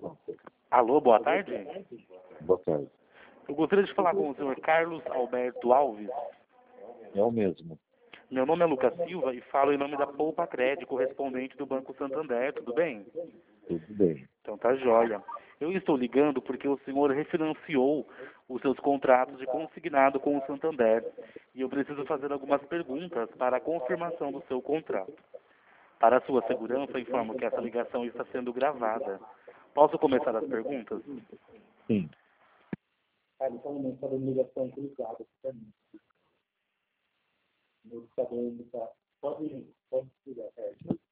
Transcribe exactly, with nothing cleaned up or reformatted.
Alô, boa tarde. Boa tarde. Eu gostaria de falar com o senhor Carlos Alberto Alves. É o mesmo. Meu nome é Lucas Silva e falo em nome da Poupa Crédito, correspondente do Banco Santander, tudo bem? Tudo bem. Então tá jóia. Eu estou ligando porque o senhor refinanciou os seus contratos de consignado com o Santander e eu preciso fazer algumas perguntas para a confirmação do seu contrato. Para a sua segurança, informo que essa ligação está sendo gravada. Posso começar as perguntas? Sim. Ah, ele está aumentando a ligação cruzada para mim. Meu computador está. Pode, pode tirar, é.